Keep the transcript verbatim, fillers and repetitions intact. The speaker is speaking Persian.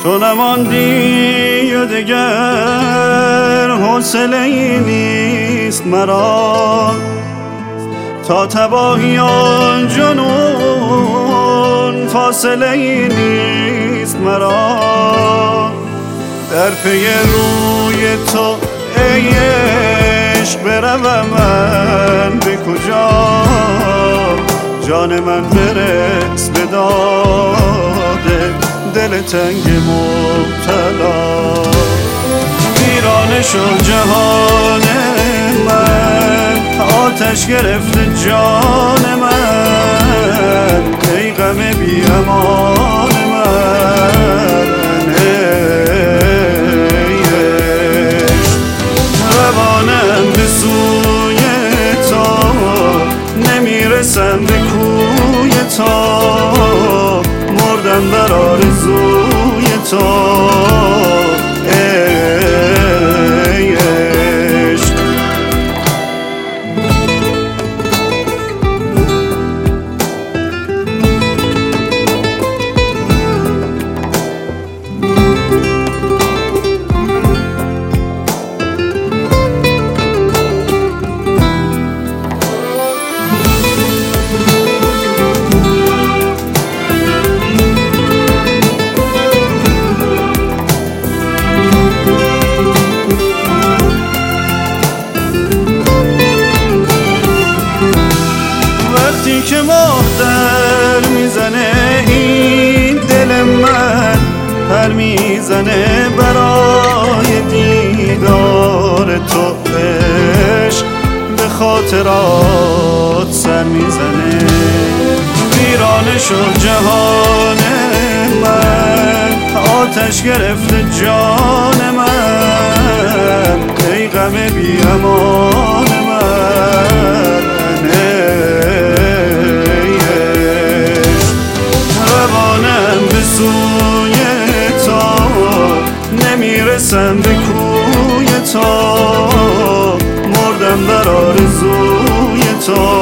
تو نماندی و دگر حوصله ای نیست مرا، تا تباهی آن جنون فاصله ای نیست مرا. در پی روی تو ای عشق بروم من به کجا، جان من برس به داده دل تنگ مبتلا. ویرانه شد جهان من، آتش گرفته جان من، ای غم بی امان من. ای عشق روانم به سوی تو، نمیرسم به کوی تو، مردم بر آرزوی تو. ای عشق که ماه در میزنه این دل من، پر میزنه برای دیدار تو. عشق به خاطرات سر میزنه، ویرانه شد جهان من، آتش گرفته جان من، ای غم بی امان من. سوی تو نمیرسم به کوی تو، مردم در آرزوی تو.